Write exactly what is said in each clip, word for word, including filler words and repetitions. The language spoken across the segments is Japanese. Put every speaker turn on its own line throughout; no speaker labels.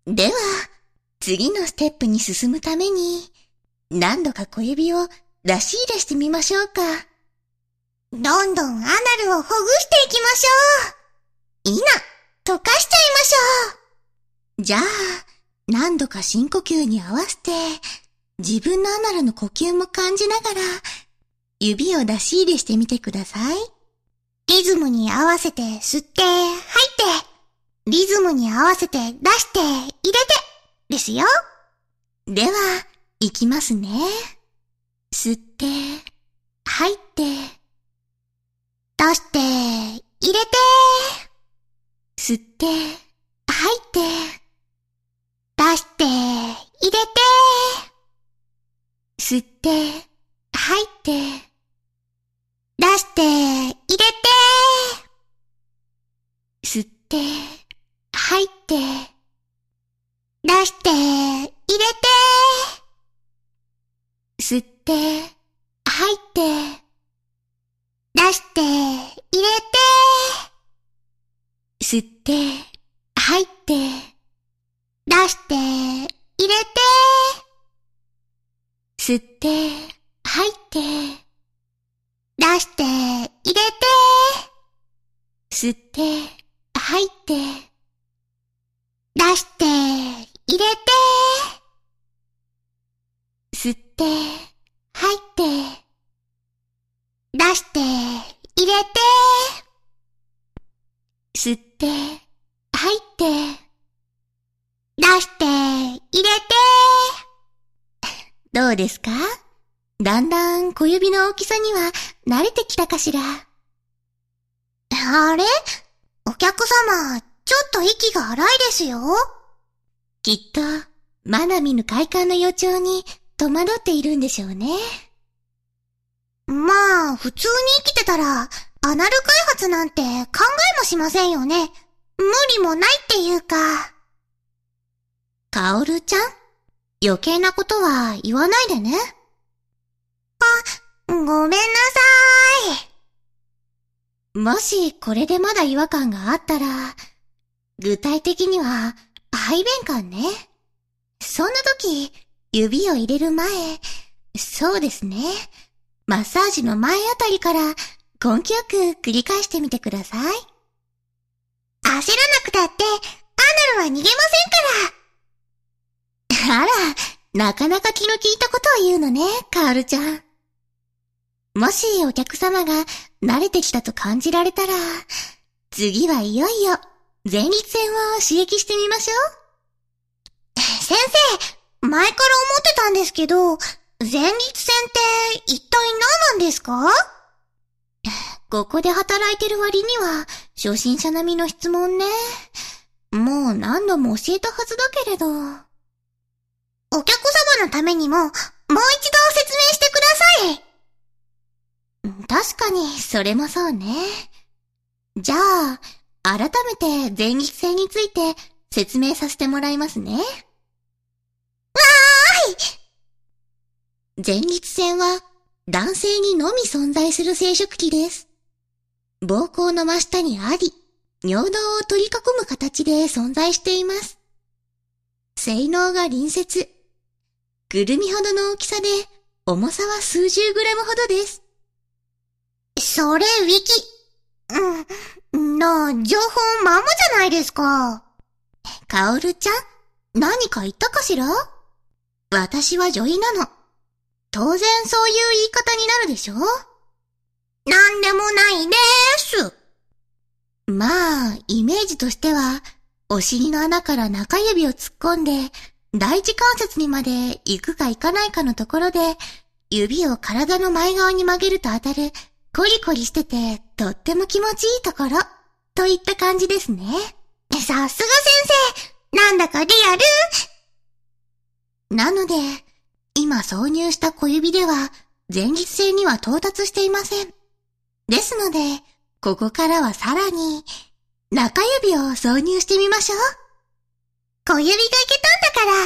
では、次のステップに進むために、何度か小指を出し入れしてみましょうか。
どんどんアナルをほぐしていきましょう。いな、溶かしちゃいましょ
う。じゃあ、何度か深呼吸に合わせて、自分のアナルの呼吸も感じながら、指を出し入れしてみてください。
リズムに合わせて吸って、吐いて、リズムに合わせて出して、入れて、ですよ。
では、いきますね。吸って、吐いて、
出して、入れて、
吸って、吐いて、
出して、入れて、
吸って、吐いて、
出して、入れて、
吸って、吐いて、
出して、入れて、
吸って、吐いて、
出して、入れて、
吸って、吐いて、
出して、入れて、
吸って、吐いて、
出して、入れて、
吸って、吐いて、
出して、入れて、
吸って、吐いて、
出して、入れて、
吸って、吐いて、
出して、入れて。
どうですか？だんだん小指の大きさには慣れてきたかしら。
あれ？お客様、ちょっと息が荒いですよ。
きっと、まだ見ぬ快感の予兆に戸惑っているんでしょうね。
まあ、普通に生きてたら、アナル開発なんて考えもしませんよね。無理もないっていうか。
カオルちゃん、余計なことは言わないでね。
あ、ごめんなさ
い。もしこれでまだ違和感があったら、具体的には排便感ね。そんな時、指を入れる前、そうですね。マッサージの前あたりから根気よく繰り返してみてください。
焦らなくたって、アナルは逃げませんから。
あら、なかなか気の利いたことを言うのね、カールちゃん。もしお客様が慣れてきたと感じられたら、次はいよいよ前立腺を刺激してみましょ
う。先生、前から思ってたんですけど、前立腺って一体何なんですか？
ここで働いてる割には初心者並みの質問ね。もう何度も教えたはずだけれど。
お客様のためにも、もう一度説明してく
ださい。確かに、それもそうね。じゃあ、改めて前立腺について説明させてもらいますね。わ
ーい！
前立腺は男性にのみ存在する生殖器です。膀胱の真下にあり、尿道を取り囲む形で存在しています。性能が隣接。ぐるみほどの大きさで、重さは数十グラムほどです。
それ、ウィキ。うん、の、情報まんまじゃないですか。
カオルちゃん、何か言ったかしら？私は女医なの。当然そういう言い方になるでしょ？
なんでもないでーす。
まあ、イメージとしては、お尻の穴から中指を突っ込んで、第一関節にまで行くか行かないかのところで、指を体の前側に曲げると当たる、コリコリしてて、とっても気持ちいいところ、といった感じですね。
さすが先生、なんだかリア
ル。なので、今挿入した小指では、前立腺には到達していません。ですので、ここからはさらに、中指を挿入してみましょう。
小指がいけたんだから、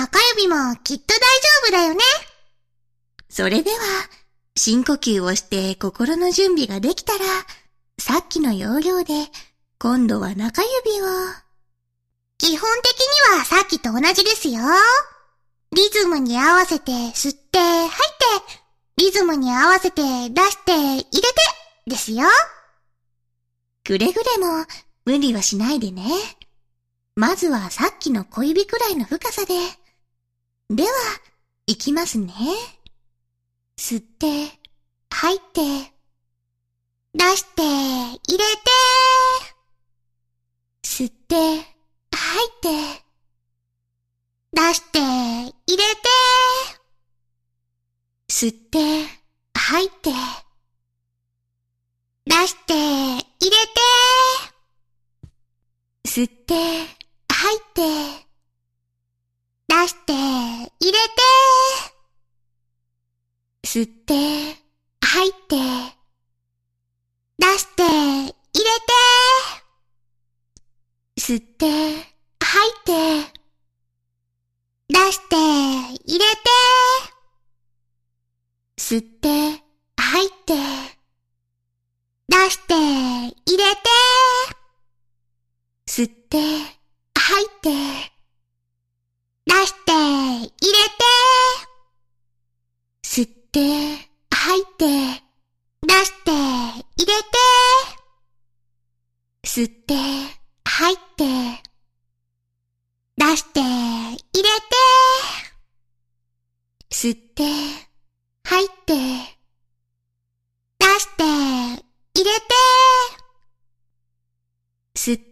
中指もきっと大丈夫だよね。
それでは、深呼吸をして心の準備ができたら、さっきの要領で、今度は中指を。
基本本的にはさっきと同じですよ。リズムに合わせて吸って吐いて、リズムに合わせて出して入れてですよ。
くれぐれも無理はしないでね。まずはさっきの小指くらいの深さで。では、いきますね。吸って、吐いて、
出して、入れて、
吸って、吐いて、
出して、入れて、
吸って、吐いて、
出して、入れて、
吸って、吐いて、
出して、入れて、
吸って、吐いて、
出して、入れて、
吸って、吐いて、
出して、入れて、
吸って、吐いて、
出して、入れて、
吸って、吐いて、
出して、入れて、
吸って、吐いて、
出して、入れて、
吸って、吐いて、
出して、入れて、
吸って、吐いて、
出して、入れて、
吸って、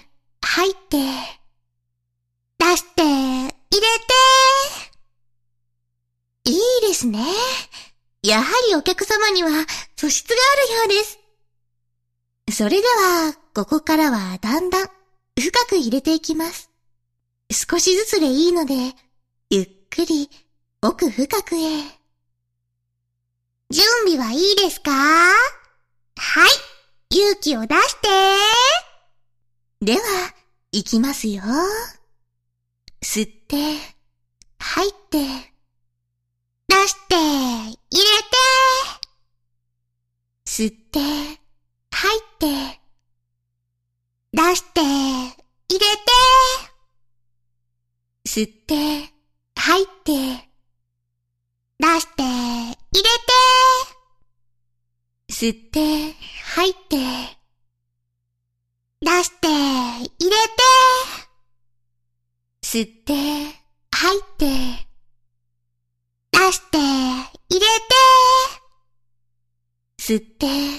吐いて、
出して、入れて。
いいですね。やはりお客様には素質があるようです。それでは、ここからはだんだん深く入れていきます。少しずつでいいので、ゆっくり奥深くへ。
準備はいいですか？はい。勇気を出して。
では、いきますよ。吸って、吐いて、
出して、入れて。
吸って、吐いて、
出して、入れて。
吸って、吐いて、
出して、入れて。
吸って、吐いて、
出して、入れて。
吸って、吐いて、
出して、入れて。
吸って、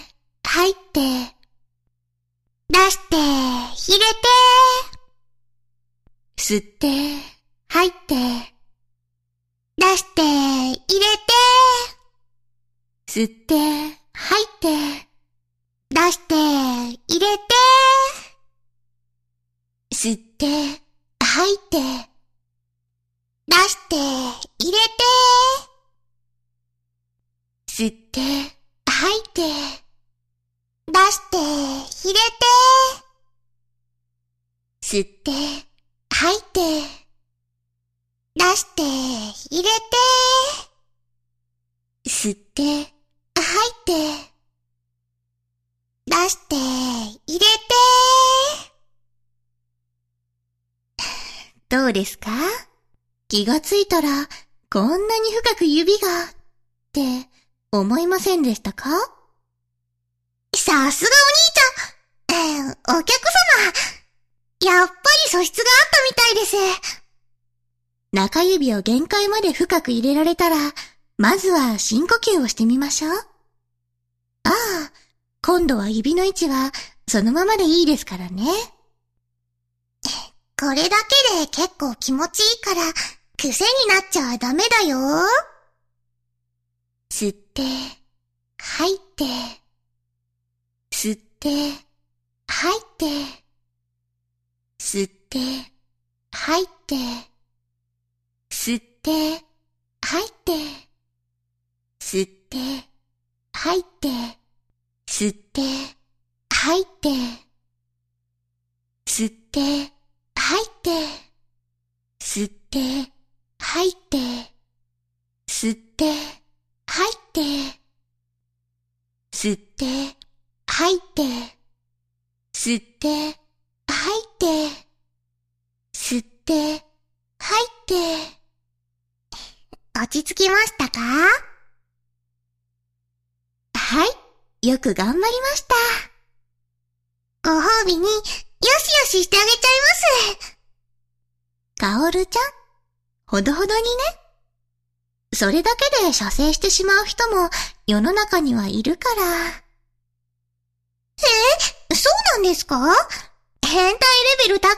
吐いて、
出して、入れて。
吸って、吐いて、
出して、入れて。
吸って、吐いて、
出して、入れて。
吸って、吐いて、
出して、入れて。
吸って、吐いて、
出して、入れて。
吸って、吐いて、
出して、入れて。
吸って、吐いて、
出して、入れて。
どうですか？気がついたら、こんなに深く指が、って思いませんでしたか？
さすがお兄ちゃん、えー、お客様、やっぱり素質があったみたいです。
中指を限界まで深く入れられたら、まずは深呼吸をしてみましょう。ああ、今度は指の位置はそのままでいいですからね。
これだけで結構気持ちいいから、癖になっちゃダメだよ。
吸って、吐いて、吸って、吐いて、吸って、吐いて、吸って、吐いて、吸って、吐いて、吸って、吐いて、吸って、吐いて、吸って、吐いて、吸って、吐いて、吸って、吐いて、吸って、吐いて、 て、入って。
落ち着きましたか？
はい、よく頑張りました。
ご褒美に、よしよししてあげちゃいます。
カオルちゃん、ほどほどにね。それだけで射精してしまう人も世の中にはいるから。
え、そうなんですか？変態レベル高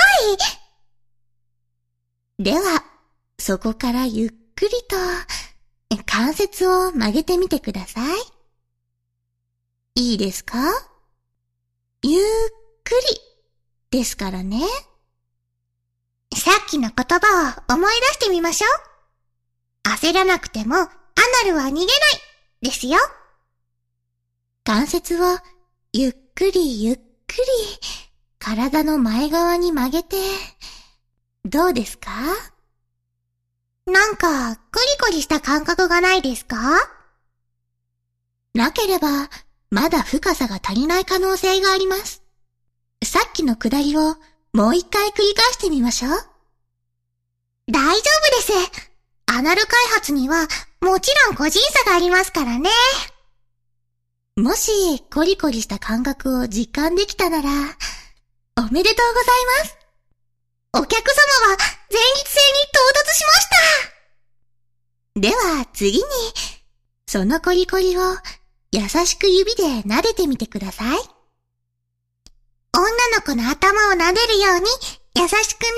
い。
では、そこからゆっくりと関節を曲げてみてください。いいですか？ゆっくりですからね。
さっきの言葉を思い出してみましょう。焦らなくてもアナルは逃げないですよ。
関節をゆっくりゆっくり体の前側に曲げて、どうですか？
なんかコリコリした感覚がないですか？
なければまだ深さが足りない可能性があります。さっきのくだりをもう一回繰り返してみましょう。
大丈夫です。アナル開発にはもちろん個人差がありますからね。
もしコリコリした感覚を実感できたなら、おめでとうございます。
お客様は前立腺に到達しました。
では次に、そのコリコリを優しく指で撫でてみてください。
女の子の頭を撫でるように優しくね。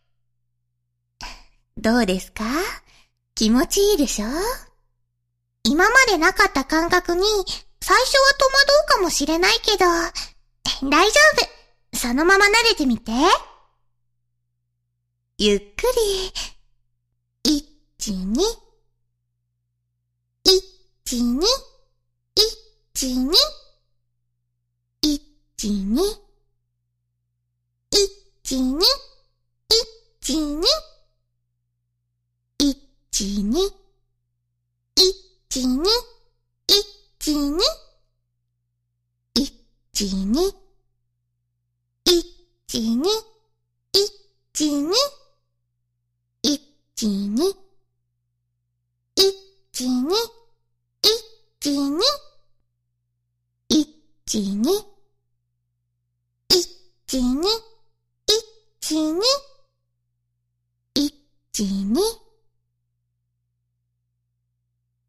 どうですか？気持ちいいでしょ？
今までなかった感覚に最初は戸惑うかもしれないけど、大丈夫。そのまま撫でてみて。
ゆっくり。
いち、に。いち、に。いち、に。いち、に。いち、に。いち、に。いち、に。いち、に。いち、に。いち、に。いち、に。いち、に。いち、に。いち、に。いち、に。いち、に。いち、に。いち、に。いち、に。